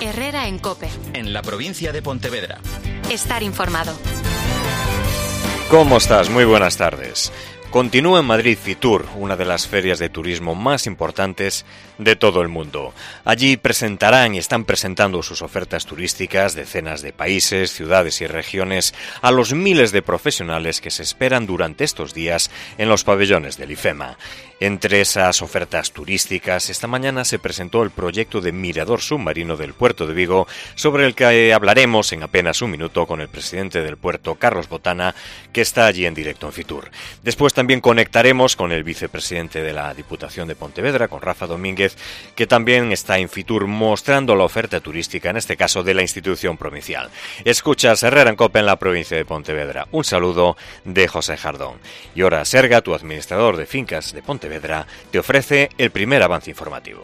Herrera en COPE. En la provincia de Pontevedra. Estar informado. ¿Cómo estás? Muy buenas tardes. Continúa en Madrid Fitur, una de las ferias de turismo más importantes de todo el mundo. Allí presentarán y están presentando sus ofertas turísticas decenas de países, ciudades y regiones a los miles de profesionales que se esperan durante estos días en los pabellones del IFEMA. Entre esas ofertas turísticas, esta mañana se presentó el proyecto de mirador submarino del puerto de Vigo, sobre el que hablaremos en apenas un minuto con el presidente del puerto, Carlos Botana, que está allí en directo en Fitur. Después también conectaremos con el vicepresidente de la Diputación de Pontevedra, con Rafa Domínguez, que también está en Fitur mostrando la oferta turística, en este caso de la institución provincial. Escuchas Herrera en COPE en la provincia de Pontevedra. Un saludo de José Jardón. Y ahora Serga, tu administrador de fincas de Pontevedra, te ofrece el primer avance informativo.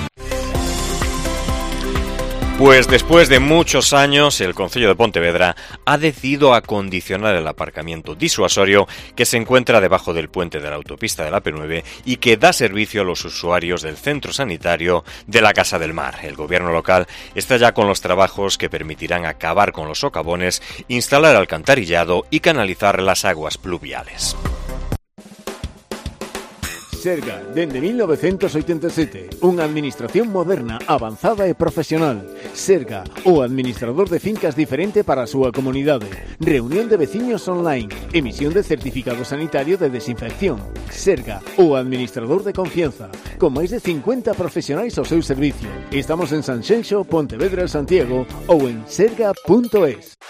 Pues después de muchos años, el Concello de Pontevedra ha decidido acondicionar el aparcamiento disuasorio que se encuentra debajo del puente de la autopista de la P9 y que da servicio a los usuarios del centro sanitario de la Casa del Mar. El gobierno local está ya con los trabajos que permitirán acabar con los socavones, instalar alcantarillado y canalizar las aguas pluviales. Serga, dende 1987, unha administración moderna, avanzada e profesional. Serga, o administrador de fincas diferente para a súa comunidade. Reunión de veciños online. Emisión de certificado sanitario de desinfección. Serga, o administrador de confianza. Con máis de 50 profesionais ao seu servicio. Estamos en Sanxenxo, Pontevedra e Santiago ou en serga.es.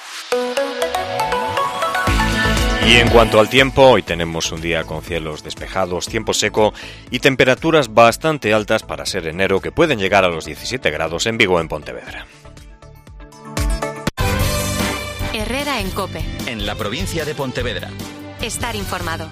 Y en cuanto al tiempo, hoy tenemos un día con cielos despejados, tiempo seco y temperaturas bastante altas para ser enero, que pueden llegar a los 17 grados en Vigo, en Pontevedra. Herrera en COPE. En la provincia de Pontevedra. Estar informado.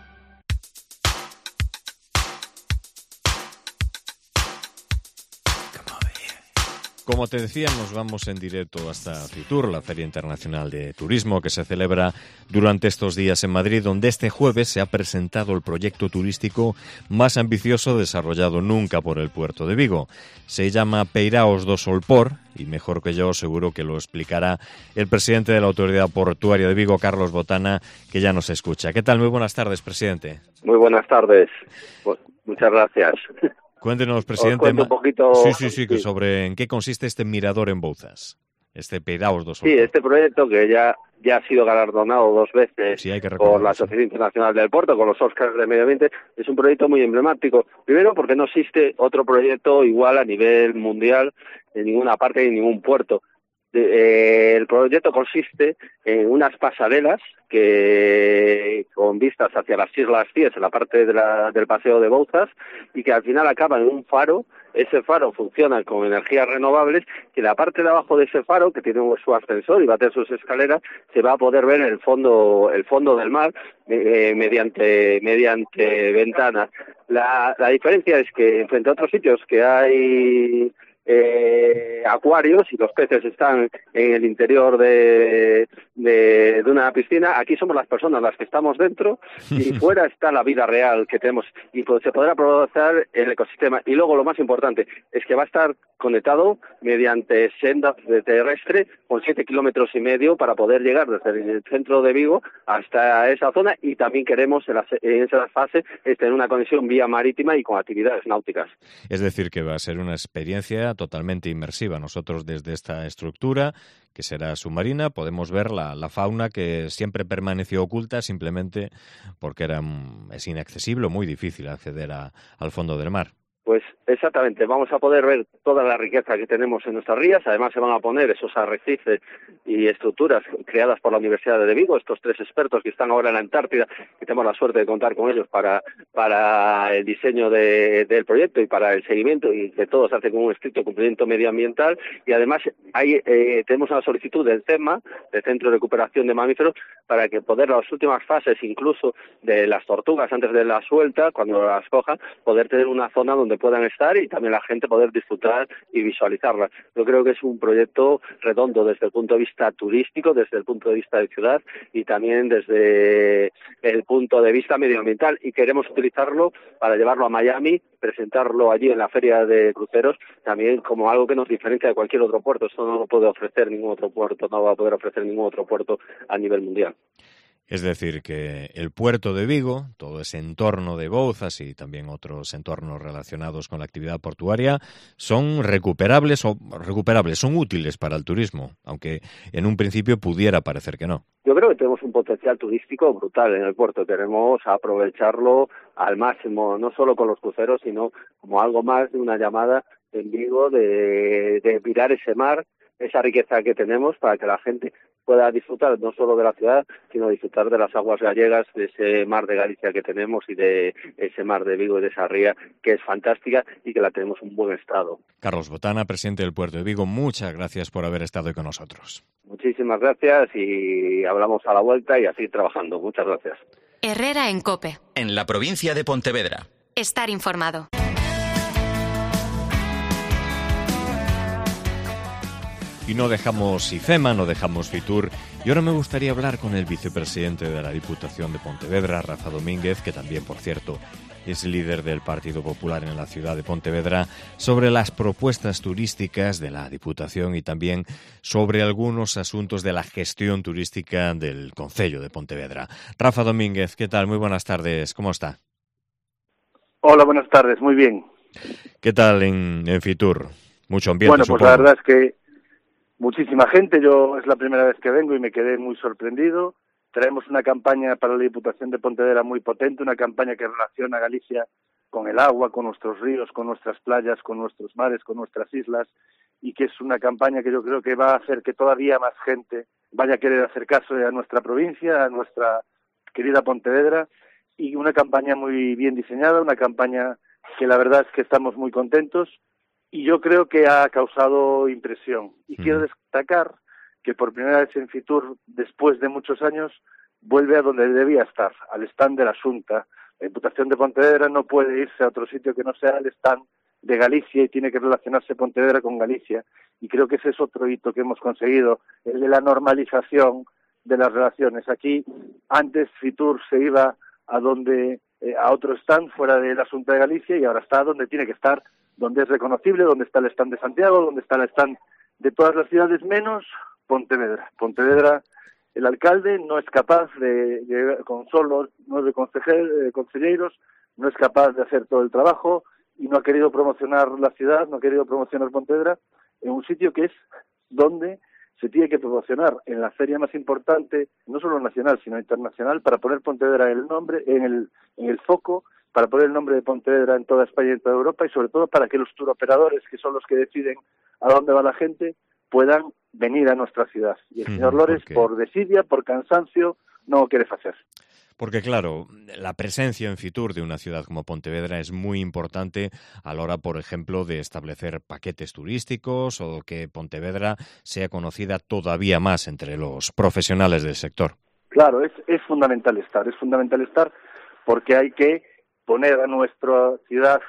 Como te decía, nos vamos en directo hasta Fitur, la Feria Internacional de Turismo que se celebra durante estos días en Madrid, donde este jueves se ha presentado el proyecto turístico más ambicioso desarrollado nunca por el puerto de Vigo. Se llama Peiraos do Solpor y mejor que yo seguro que lo explicará el presidente de la Autoridad Portuaria de Vigo, Carlos Botana, que ya nos escucha. ¿Qué tal? Muy buenas tardes, presidente. Muy buenas tardes. Muchas gracias. Cuéntenos, presidente, un poquito, sí, que sobre en qué consiste este mirador en Bouzas, este Peiraos do Solpor. Sí, este proyecto que ya ha sido galardonado 2 veces por la Asociación Internacional del Puerto, con los Oscars de Medio Ambiente, es un proyecto muy emblemático. Primero, porque no existe otro proyecto igual a nivel mundial en ninguna parte y en ningún puerto. El proyecto consiste en unas pasarelas que con vistas hacia las Islas Cíes, en la parte del paseo de Bouzas, y que al final acaban en un faro. Ese faro funciona con energías renovables, que la parte de abajo de ese faro, que tiene su ascensor y va a tener sus escaleras, se va a poder ver el fondo del mar mediante ventanas. La diferencia es que frente a otros sitios que hay acuarios y los peces están en el interior de una piscina, aquí somos las personas las que estamos dentro y fuera está la vida real que tenemos, y pues se podrá aprovechar el ecosistema. Y luego lo más importante es que va a estar conectado mediante senda terrestre con 7,5 kilómetros para poder llegar desde el centro de Vigo hasta esa zona, y también queremos en esa fase tener una conexión vía marítima y con actividades náuticas. Es decir, que va a ser una experiencia totalmente inmersiva. Nosotros desde esta estructura, que será submarina, podemos ver la fauna que siempre permaneció oculta simplemente porque es inaccesible, muy difícil acceder al fondo del mar. Pues exactamente, vamos a poder ver toda la riqueza que tenemos en nuestras rías. Además se van a poner esos arrecifes y estructuras creadas por la Universidad de Vigo, estos 3 expertos que están ahora en la Antártida, que tenemos la suerte de contar con ellos para el diseño del proyecto y para el seguimiento, y que todo se hace con un estricto cumplimiento medioambiental. Y además tenemos una solicitud del CEMA, del Centro de Recuperación de Mamíferos, para que poder las últimas fases, incluso de las tortugas antes de la suelta, cuando las cojan, poder tener una zona donde puedan estar y también la gente poder disfrutar y visualizarla. Yo creo que es un proyecto redondo desde el punto de vista turístico, desde el punto de vista de ciudad y también desde el punto de vista medioambiental, y queremos utilizarlo para llevarlo a Miami, presentarlo allí en la feria de cruceros, también como algo que nos diferencia de cualquier otro puerto. Esto no lo puede ofrecer ningún otro puerto, no va a poder ofrecer ningún otro puerto a nivel mundial. Es decir, que el puerto de Vigo, todo ese entorno de Bouzas y también otros entornos relacionados con la actividad portuaria, son recuperables, son útiles para el turismo, aunque en un principio pudiera parecer que no. Yo creo que tenemos un potencial turístico brutal en el puerto. Queremos aprovecharlo al máximo, no solo con los cruceros, sino como algo más de una llamada en Vigo de mirar ese mar, esa riqueza que tenemos, para que la gente pueda disfrutar no solo de la ciudad, sino disfrutar de las aguas gallegas, de ese mar de Galicia que tenemos y de ese mar de Vigo y de esa ría que es fantástica y que la tenemos en buen estado. Carlos Botana, presidente del Puerto de Vigo, muchas gracias por haber estado hoy con nosotros. Muchísimas gracias y hablamos a la vuelta y a seguir trabajando. Muchas gracias. Herrera en COPE. En la provincia de Pontevedra. Estar informado. Y no dejamos IFEMA, no dejamos Fitur. Y ahora me gustaría hablar con el vicepresidente de la Diputación de Pontevedra, Rafa Domínguez, que también, por cierto, es líder del Partido Popular en la ciudad de Pontevedra, sobre las propuestas turísticas de la Diputación y también sobre algunos asuntos de la gestión turística del Concello de Pontevedra. Rafa Domínguez, ¿qué tal? Muy buenas tardes, ¿cómo está? Hola, buenas tardes, muy bien. ¿Qué tal en Fitur? Mucho ambiente, bueno, pues supongo. La verdad es que muchísima gente. Yo es la primera vez que vengo y me quedé muy sorprendido. Traemos una campaña para la Diputación de Pontevedra muy potente, una campaña que relaciona a Galicia con el agua, con nuestros ríos, con nuestras playas, con nuestros mares, con nuestras islas, y que es una campaña que yo creo que va a hacer que todavía más gente vaya a querer acercarse a nuestra provincia, a nuestra querida Pontevedra, y una campaña muy bien diseñada, una campaña que la verdad es que estamos muy contentos. Y yo creo que ha causado impresión. Y quiero destacar que por primera vez en Fitur, después de muchos años, vuelve a donde debía estar, al stand de la Xunta. La Diputación de Pontevedra no puede irse a otro sitio que no sea el stand de Galicia y tiene que relacionarse Pontevedra con Galicia. Y creo que ese es otro hito que hemos conseguido, el de la normalización de las relaciones. Aquí, antes Fitur se iba a otro stand fuera de la Xunta de Galicia y ahora está donde tiene que estar, donde es reconocible, donde está el stand de Santiago, donde está el stand de todas las ciudades menos Pontevedra. Pontevedra, el alcalde no es capaz de con solo 9 concelleiros, no es capaz de hacer todo el trabajo y no ha querido promocionar la ciudad, no ha querido promocionar Pontevedra en un sitio que es donde se tiene que promocionar, en la feria más importante, no solo nacional, sino internacional, para poner Pontevedra el nombre, en el foco, para poner el nombre de Pontevedra en toda España y en toda Europa, y sobre todo para que los turoperadores, que son los que deciden a dónde va la gente, puedan venir a nuestra ciudad. Y el señor Lores, por desidia, por cansancio, no quiere hacer. Porque, claro, la presencia en Fitur de una ciudad como Pontevedra es muy importante a la hora, por ejemplo, de establecer paquetes turísticos o que Pontevedra sea conocida todavía más entre los profesionales del sector. Claro, es fundamental estar porque hay que poner a nuestra ciudad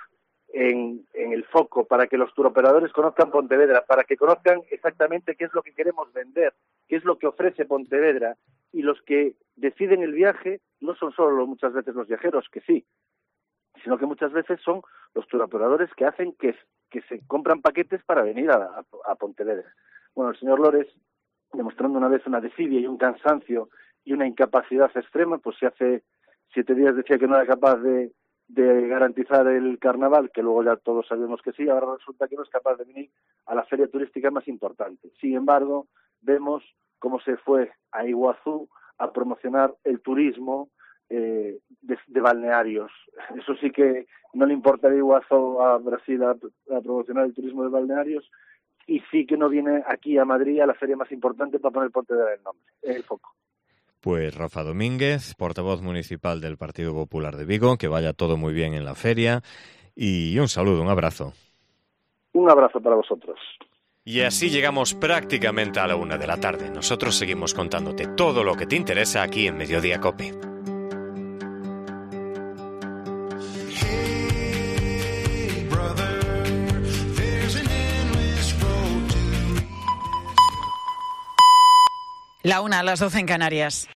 en el foco para que los turoperadores conozcan Pontevedra, para que conozcan exactamente qué es lo que queremos vender, qué es lo que ofrece Pontevedra, y los que deciden el viaje no son solo muchas veces los viajeros, que sí, sino que muchas veces son los turoperadores que hacen que se compran paquetes para venir a Pontevedra. Bueno, el señor Lores, demostrando una vez una desidia y un cansancio y una incapacidad extrema, pues si hace 7 días decía que no era capaz de garantizar el carnaval, que luego ya todos sabemos que sí, ahora resulta que no es capaz de venir a la feria turística más importante. Sin embargo, vemos cómo se fue a Iguazú a promocionar el turismo de balnearios. Eso sí que no le importa de Iguazú a Brasil a promocionar el turismo de balnearios, y sí que no viene aquí a Madrid a la feria más importante para poner Pontevedra el nombre, el foco. Pues Rafa Domínguez, portavoz municipal del Partido Popular de Vigo, que vaya todo muy bien en la feria, y un saludo, un abrazo. Un abrazo para vosotros. Y así llegamos prácticamente a la 1 de la tarde. Nosotros seguimos contándote todo lo que te interesa aquí en Mediodía COPE. Hey, brother. La 1, a las 12 en Canarias.